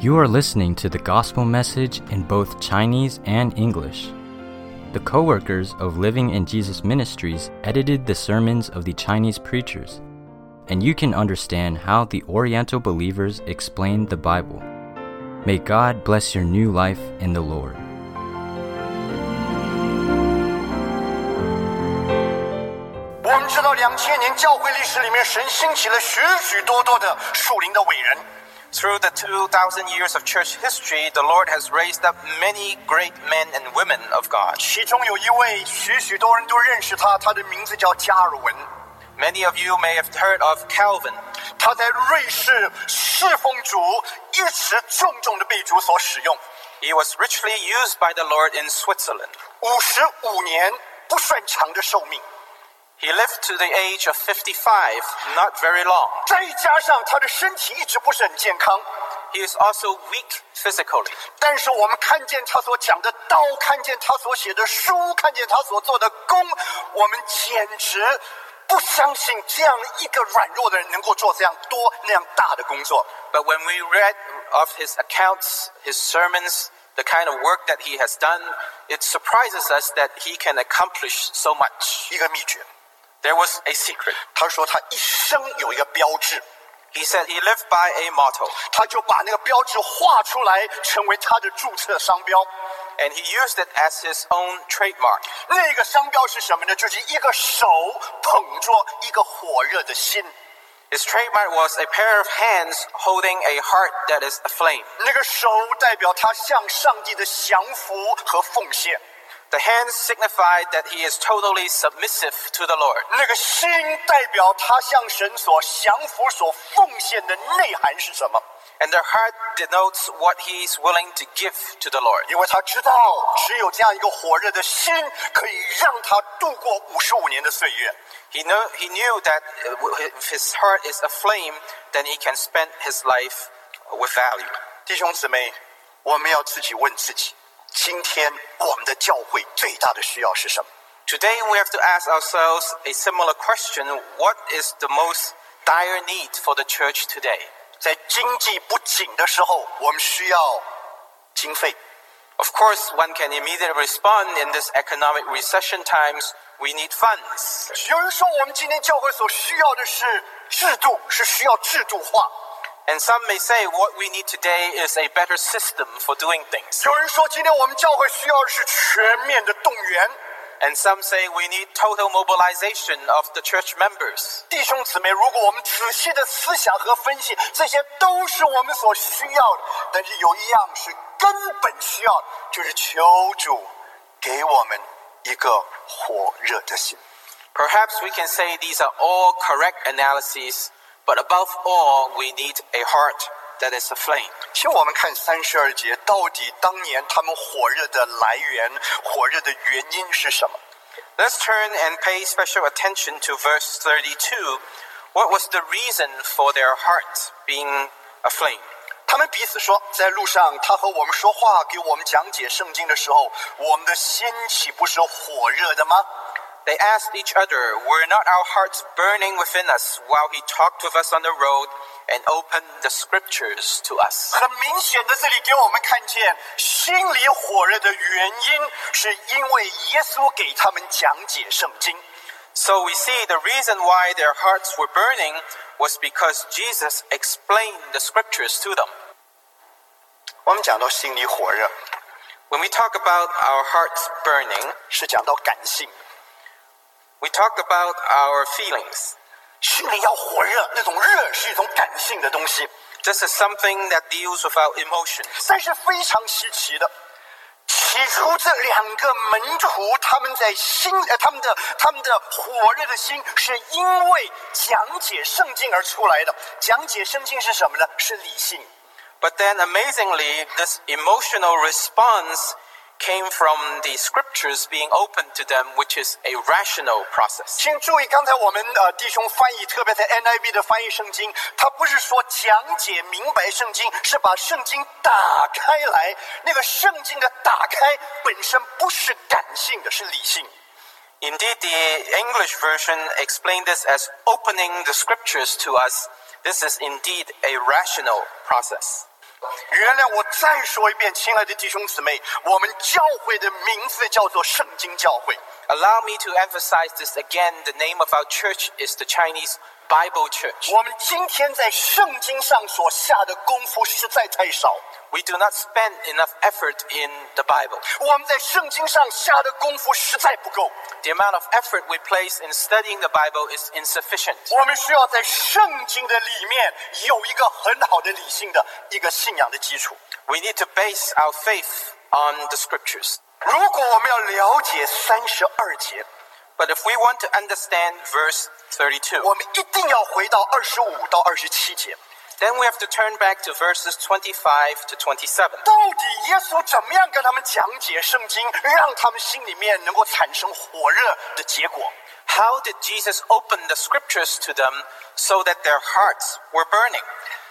You are listening to the gospel message in both Chinese and English. The co-workers of Living in Jesus Ministries edited the sermons of the Chinese preachers, and you can understand how the Oriental believers explained the Bible. May God bless your new life in the Lord. 我们知道2000年教会历史里面，神兴起了许许多多的属灵的伟人。 Through the 2,000 years of church history, the Lord has raised up many great men and women of God. 其中有一位许许多人都认识他，他的名字叫加尔文。 Many of you may have heard of Calvin. 他在瑞士侍奉主，一直重重的被主所使用。 He was richly used by the Lord in Switzerland. 55年不算长的寿命。 He lived to the age of 55, not very long. 再加上他的身体一直不是很健康。 He is also weak physically. 但是我们看见他所讲的道，看见他所写的书，看见他所做的工，我们简直不相信这样一个软弱的人能够做这样多那样大的工作。 But when we read of his accounts, his sermons, the kind of work that he has done, it surprises us that he can accomplish so much. 一个秘诀， There was a secret. 他说他一生有一个标志， He said he lived by a motto, 他就把那个标志画出来，成为他的注册商标。 and he used it as his own trademark. 那个商标是什么呢？就是一个手捧着一个火热的心。 His trademark was a pair of hands holding a heart that is aflame. 那个手代表他向上帝的降服和奉献。 The hands signified that he is totally submissive to the Lord. 那个心代表他向神所降服、所奉献的内涵是什么？ And the heart denotes what he is willing to give to the Lord. 因为他知道，只有这样一个火热的心，可以让他度过55年的岁月。 He knew that if his heart is aflame, then he can spend his life with value. 弟兄姊妹，我们要自己问自己，今天我们的教会最大的需要是什么？ Today we have to ask ourselves a similar question. What is the most dire need for the church today? 在经济不景的时候，我们需要经费。 Of course, one can immediately respond in this economic recession times, we need funds. 有人说，我们今天教会所需要的是制度，是需要制度化。 And some may say what we need today is a better system for doing things. 有人说，今天我们教会需要的是全面的动员。 And some say we need total mobilization of the church members. 弟兄姊妹，如果我们仔细的思想和分析，这些都是我们所需要的。但是有一样是根本需要的，就是求主给我们一个火热的心。 Perhaps we can say these are all correct analyses, but above all, we need a heart that is aflame. 请我们看32节，到底当年他们火热的来源、火热的原因是什么？ Let's turn and pay special attention to verse 32. What was the reason for their hearts being aflame? 他们彼此说，在路上他和我们说话，给我们讲解圣经的时候，我们的心岂不是火热的吗？ They asked each other, were not our hearts burning within us while he talked with us on the road and opened the scriptures to us? 很明显的，这里给我们看见心里火热的原因，是因为耶稣给他们讲解圣经。 So we see the reason why their hearts were burning was because Jesus explained the scriptures to them. 我们讲到心里火热， When we talk about our hearts burning, 是讲到感性的， we talk about our feelings. 心里要火热，那种热是一种感性的东西。 This is something that deals with our emotions. 但是非常稀奇的，起初这两个门徒他们在他们的火热的心，是因为讲解圣经而出来的。讲解圣经是什么呢？是理性。 But then amazingly, this emotional response came from the scriptures being opened to them, which is a rational process. 请注意，刚才我们弟兄翻译，特别在 NIV 的翻译圣经，他不是说讲解明白圣经，是把圣经打开来。那个圣经的打开本身不是感性的，是理性。 Indeed, the English version explained this as opening the scriptures to us. This is indeed a rational process. 原谅我再说一遍，亲爱的弟兄姊妹，我们教会的名字叫做圣经教会。 Allow me to emphasize this again. The name of our church is the Chinese Bible Church. 我们今天在圣经上所下的功夫实在太少。 We do not spend enough effort in the Bible. 我们在圣经上下的功夫实在不够。 The amount of effort we place in studying the Bible is insufficient. 我们需要在圣经的里面有一个很好的理性的一个信仰的基础。 We need to base our faith on the scriptures. 如果我们要了解32节， But if we want to understand verse 32, 我们一定要回到25到27节。 then we have to turn back to verses 25 to 27. 到底耶稣怎么样跟他们讲解圣经，让他们心里面能够产生火热的结果？ How did Jesus open the scriptures to them so that their hearts were burning?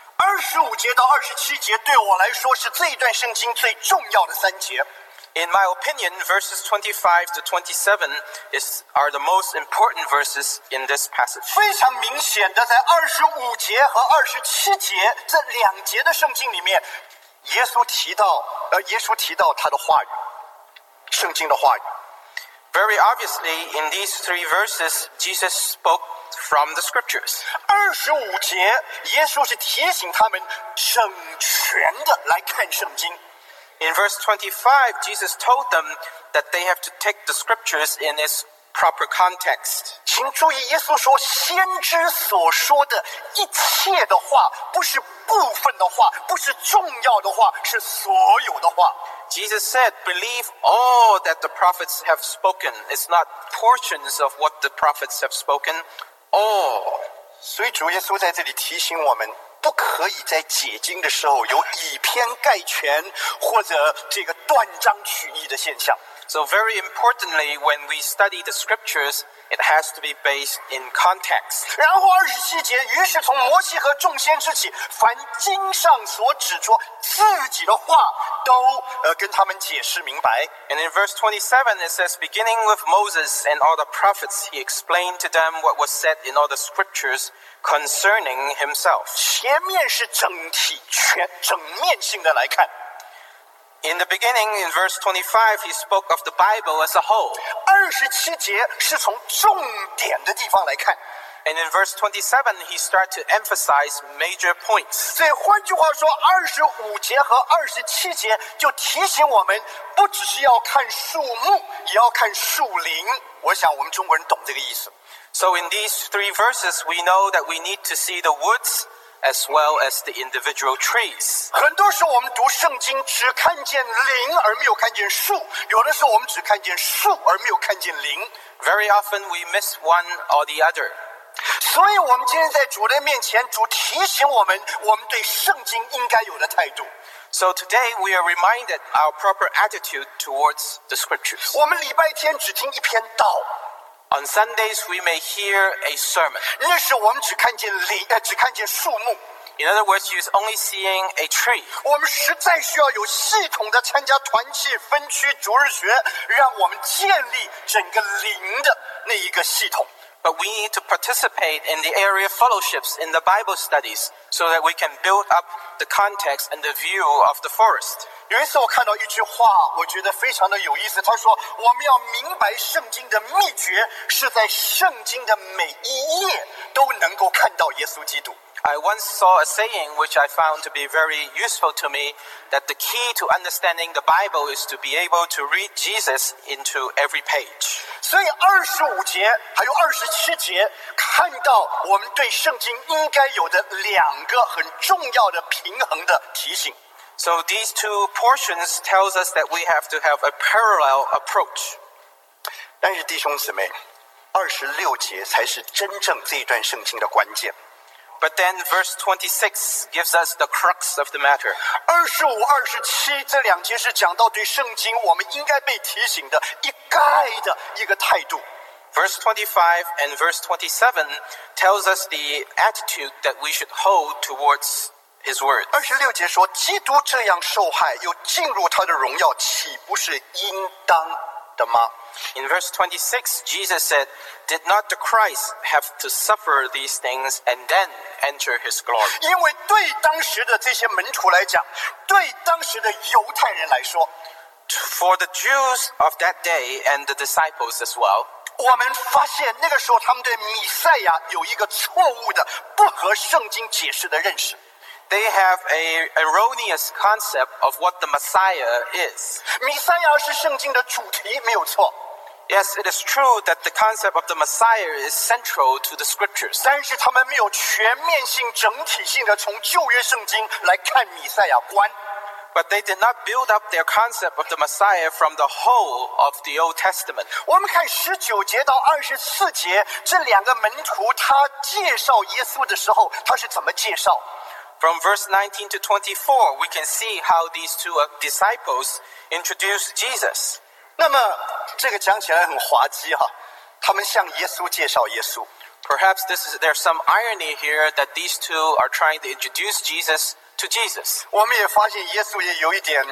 25节到27节对我来说是这一段圣经最重要的3节。 In my opinion, verses 25 to 27 are the most important verses in this passage. 非常明显的，在25节和27节这2节的圣经里面，耶稣提到他的话语，圣经的话语。 Very obviously, in these 3 verses, Jesus spoke from the scriptures. 25节，耶稣是提醒他们整全的来看圣经。 In verse 25, Jesus told them that they have to take the scriptures in its proper context. 请注意，耶稣说，先知所说的一切的话，不是部分的话，不是重要的话，是所有的话。 Jesus said, believe all that the prophets have spoken. It's not portions of what the prophets have spoken, all. 所以主耶稣在这里提醒我们，不可以在解经的时候有以偏概全或者这个断章取义的现象。 So very importantly, when we study the scriptures, it has to be based in context. 然后27节，于是从摩西和众先知起，凡经上所指着自己的话，都跟他们解释明白。 And in verse 27, it says, beginning with Moses and all the prophets, he explained to them what was said in all the scriptures concerning himself. 前面是整面性的来看。 In the beginning, in verse 25, he spoke of the Bible as a whole. 27节是从重点的地方来看。 And in verse 27, he started to emphasize major points. 所以换句话说，25节和27节就提醒我们，不只是要看树木，也要看树林。我想我们中国人懂这个意思。 So in these 3 verses, we know that we need to see the woods as well as the individual trees. 很多时候我们读圣经只看见林而没有看见树，有的时候我们只看见树而没有看见林。 Very often we miss one or the other. 所以我们今天在主的面前，主提醒我们对圣经应该有的态度。 So today we are reminded our proper attitude towards the scriptures. 我们礼拜天只听一篇道， On Sundays we may hear a sermon. 那时我们只看见树木。 In other words, you're only seeing a tree. 我们实在需要有系统的参加团契、分区、主日学，让我们建立整个灵的那一个系统。 But we need to participate in the area fellowships, in the Bible studies, so that we can build up the context and the view of the forest. 有一次我看到一句话，我觉得非常的有意思。他说：“我们要明白圣经的秘诀，是在圣经的每一页都能够看到耶稣基督。” I once saw a saying which I found to be very useful to me, that the key to understanding the Bible is to be able to read Jesus into every page. 所以25节还有27节，看到我们对圣经应该有的2个很重要的平衡的提醒。 So these 2 portions tells us that we have to have a parallel approach. 但是弟兄姊妹，26节才是真正这一段圣经的关键。 But then verse 26 gives us the crux of the matter. 25、27这2节是讲到对圣经我们应该被提醒的一概的一个态度。 Verse 25 and verse 27 tells us the attitude that we should hold towards his word. 26节说，基督这样受害，又进入他的荣耀，岂不是应当的吗？ In verse 26, Jesus said, "Did not the Christ have to suffer these things and then enter his glory?" 因为对当时的这些门徒来讲，对当时的犹太人来说， For the Jews of that day and the disciples as well, 我们发现那个时候他们对弥赛亚有一个错误的、不合圣经解释的认识。 they have a erroneous concept of what the Messiah is. 弥赛亚是圣经的主题，没有错。 Yes, it is true that the concept of the Messiah is central to the scriptures. 但是他们没有全面性、整体性的从旧约圣经来看弥赛亚观。 But they did not build up their concept of the Messiah from the whole of the Old Testament. 我们看19节到24节这两个门徒，他介绍耶稣的时候，他是怎么介绍？ From verse 19 to 24, we can see how these two disciples introduced Jesus. 那么这个讲起来很滑稽哈，他们向耶稣介绍耶稣。 Perhaps there's some irony here that these two are trying to introduce Jesus to Jesus. 我们也发现耶稣也有一点，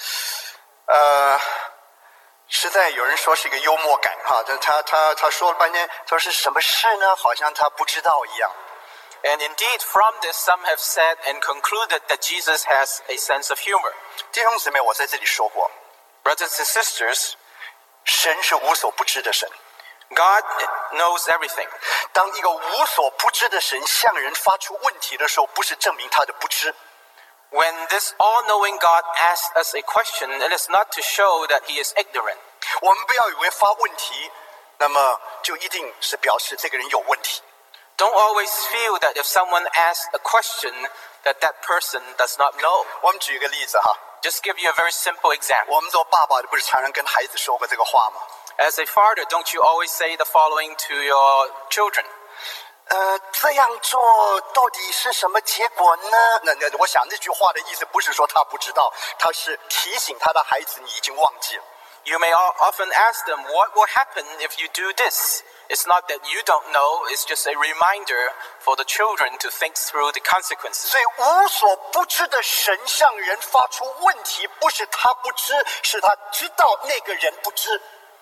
实在有人说是一个幽默感哈，他说了半天，他说是什么事呢？好像他不知道一样。 And indeed, from this, some have said and concluded that Jesus has a sense of humor. 弟兄姊妹，我在这里说过， Brothers and sisters, 神是无所不知的神。 God knows everything. 当一个无所不知的神向人发出问题的时候，不是证明他的不知。 When this all-knowing God asks us a question, it is not to show that he is ignorant. 我们不要以为发问题，那么就一定是表示这个人有问题。 Don't always feel that if someone asks a question, that that person does not know. 我们举一个例子哈， Just give you a very simple example. 我们做爸爸的不是常常跟孩子说过这个话吗？ As a father, don't you always say the following to your children? 这样做到底是什么结果呢？那我想这句话的意思不是说他不知道，他是提醒他的孩子你已经忘记了。 You may often ask them, what will happen if you do this? It's not that you don't know, it's just a reminder for the children to think through the consequences. 所以无所不知的神向人发出问题，不是他不知，是他知道那个人不知。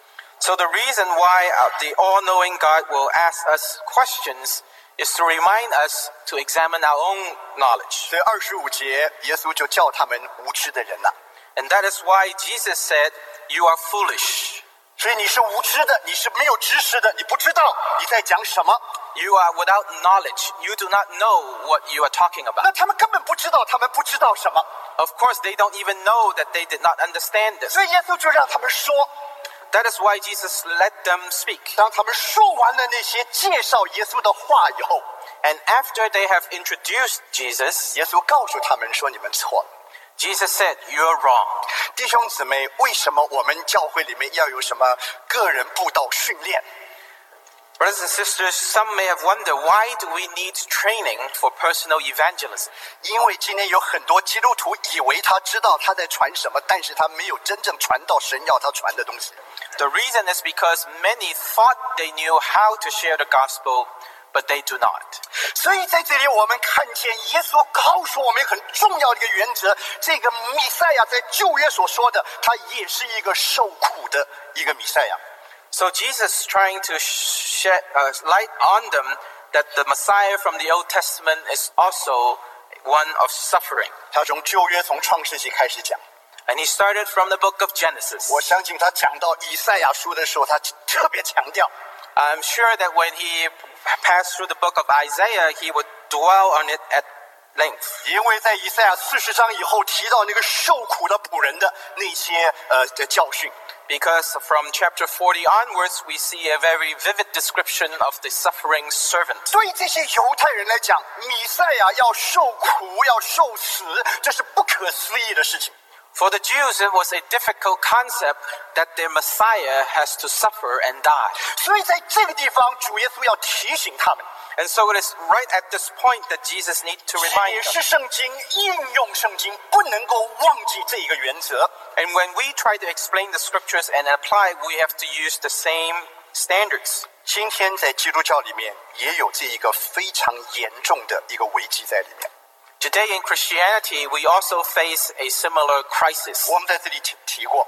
So the reason why the all-knowing God will ask us questions is to remind us to examine our own knowledge. 所以25节，耶稣就叫他们无知的人了。 And that is why Jesus said, "You are foolish." 所以你是无知的，你是没有知识的，你不知道你在讲什么。 You are without knowledge. You do not know what you are talking 那 about. 他们根本不知道，他们不知道什么。 Of course, they don't even know that they did not understand this. 所以耶稣就让他们说。 That is why Jesus let them speak. 当他们说完了那些介绍耶稣的话以后， And after they have introduced Jesus, 耶稣告诉他们说：“你们错了。” Jesus said, "You're wrong." 弟兄姊妹，为什么我们教会里面要有什么个人布道训练？ Brothers and sisters, some may have wondered, why do we need training for personal evangelism? 因为今天有很多基督徒以为他知道他在传什么，但是他没有真正传到神要他传的东西。 The reason is because many thought they knew how to share the gospel, but they do not. 所以在这里我们看见耶稣告诉我们很重要的一个原则：这个弥赛亚在旧约所说的，他也是一个受苦的一个弥赛亚。 So Jesus is trying to shed light on them that the Messiah from the Old Testament is also one of suffering. 他从旧约从创世纪开始讲。 And he started from the book of Genesis. 我相信他讲到以赛亚书的时候，他特别强调。 I'm sure that when he passed through the book of Isaiah, he would dwell on it at length. 因为在以赛亚40章以后提到那个受苦的仆人的那些的教训。 Because from chapter 40 onwards, we see a very vivid description of the suffering servant. 对这些犹太人来讲，弥赛亚要受苦，要受死，这是不可思议的事情。 For the Jews, it was a difficult concept that their Messiah has to suffer and die. 所以在这个地方，主耶稣要提醒他们， And so it is right at this point that Jesus needs to remind 解 them. 释圣经、应用圣经，不能够忘记这一个原则。 And when we try to explain the scriptures and apply, we have to use the same standards. 今天在基督教里面也有这一个非常严重的一个危机在里面。 Today in Christianity, we also face a similar crisis. 我们在这里提过，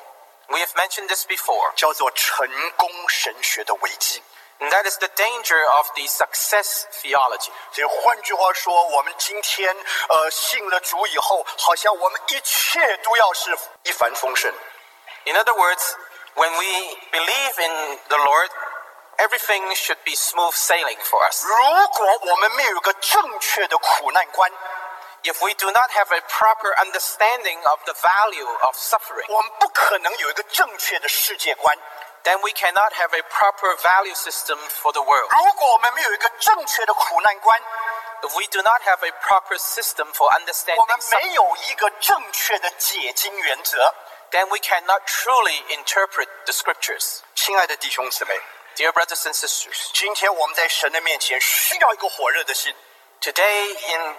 We have mentioned this before. 叫做成功神学的危机。 And that is the danger of the success theology. 所以换句话说，我们今天信了主以后，好像我们一切都要是一帆风顺。 In other words, when we believe in the Lord, everything should be smooth sailing for us. 如果我们没有一个正确的苦难观， If we do not have a proper understanding of the value of suffering, 我们不可能有一个正确的世界观。 then we cannot have a proper value system for the world. 如果我们没有一个正确的苦难观， If we do not have a proper system for 我 understanding 们 suffering, 没有一个正确的解经原则。 then we cannot truly interpret the scriptures. 亲爱的弟兄姊妹， Dear brothers and sisters, 今天我们在神的面前需要一个火热的心， today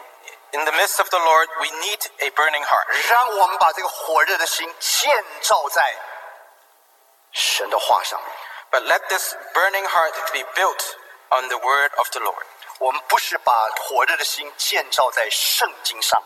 in the midst of the Lord, we need a burning heart. 让我们把这个火热的心建造在神的话上面。 But let this burning heart be built on the word of the Lord. 我们不是把火热的心建造在圣经上，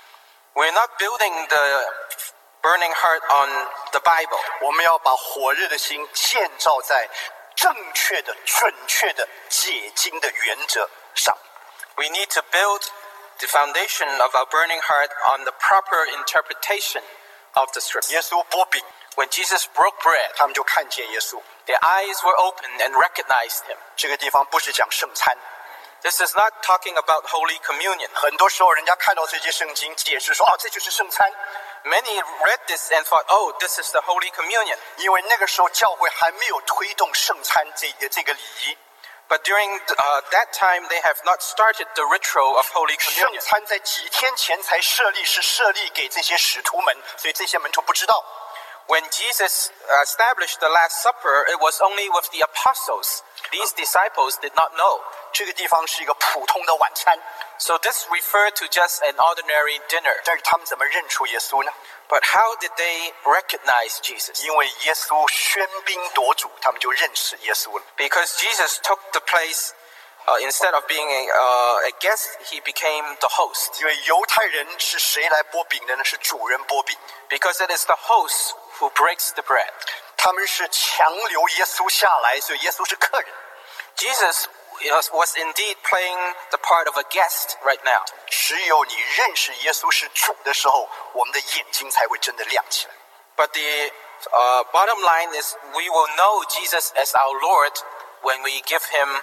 We're not building the burning heart on the Bible. 我们要把火热的心建造在正确的、准确的解经的原则上。 We need to build the foundation of our burning heart on the proper interpretation of the 耶 scripture. 稣剥饼， When Jesus broke bread, 他们就看见耶稣。 their eyes were opened and recognized him. 这个地方不是讲圣餐， This is not talking about Holy Communion. 很多时候人家看到这些圣经解释说，这就是圣餐， Many read this and thought, oh, this is the Holy Communion. 因为那个时候教会还没有推动圣餐这个礼仪。 But during that time, they have not started the ritual of Holy 圣 Communion. 餐在几天前才设立，是设立给这些使徒们，所以这些门徒不知道。 When Jesus established the Last Supper, it was only with the apostles. These disciples did not know. 这个地方是一个普通的晚餐， So this referred to just an ordinary dinner. 但是他们怎么认出耶稣呢？ But how did they recognize Jesus? 因为耶稣喧宾夺主，他们就认识耶稣了。 Because Jesus took the place, instead of being a guest, he became the host. 因为犹太人是谁来剥饼的呢？是主人剥饼， Because it is the host who breaks the bread. 他们是强留耶稣下来，所以耶稣是客人。 Jesus was indeed playing the part of a guest right now. 只有你认识耶稣是主的时候，我们的眼睛才会真的亮起来。 But the bottom line is we will know Jesus as our Lord when we give him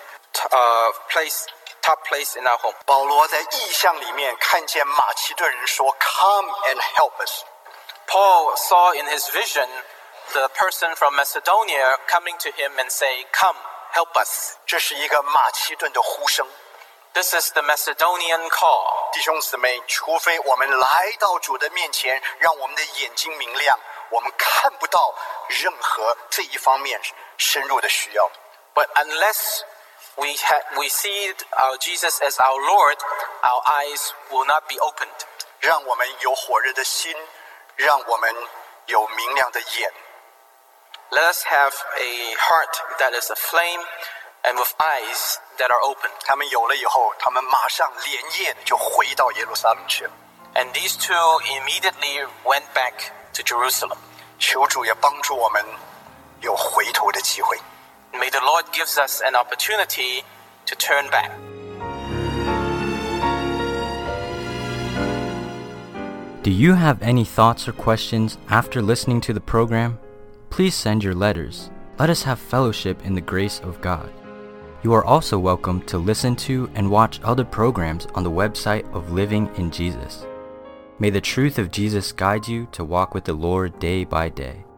top place in our home. 保罗在异象里面看见马其顿人说 "Come and help us"， Paul saw in his vision the person from Macedonia coming to him and say, "Come, help us." 这是一个马其顿的呼声。 This is the Macedonian call. 弟兄姊妹，除非我们来到主的面前，让我们的眼睛明亮，我们看不到任何这一方面深入的需要。 But unless we see our Jesus as our Lord, our eyes will not be opened. 让我们有火热的心，让我们有明亮的眼。 Let us have a heart that is aflame and with eyes that are open. 他们有了以后，他们马上连夜的就回到耶路撒冷去了。 And these two immediately went back to Jerusalem. 求主也帮助我们有回头的机会。 May the Lord gives us an opportunity to turn back. Do you have any thoughts or questions after listening to the program? Please send your letters. Let us have fellowship in the grace of God. You are also welcome to listen to and watch other programs on the website of Living in Jesus. May the truth of Jesus guide you to walk with the Lord day by day.